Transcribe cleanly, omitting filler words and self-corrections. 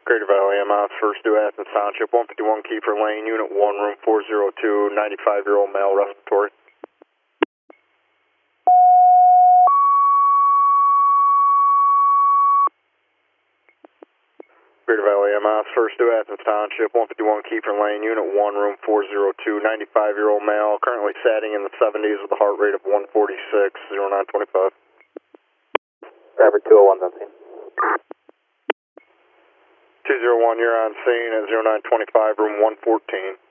Greater Valley MS, first due Athens Township, 151 Kiefer Lane, Unit 1, Room 402, 95-year-old male, respiratory. Greater Valley MS, first due Athens Township, 151 Kiefer Lane, Unit 1, Room 402, 95-year-old male, currently satting in the 70s with a heart rate of 146, 0925. Driver 201's on scene. 201, you're on scene at 0925, room 114.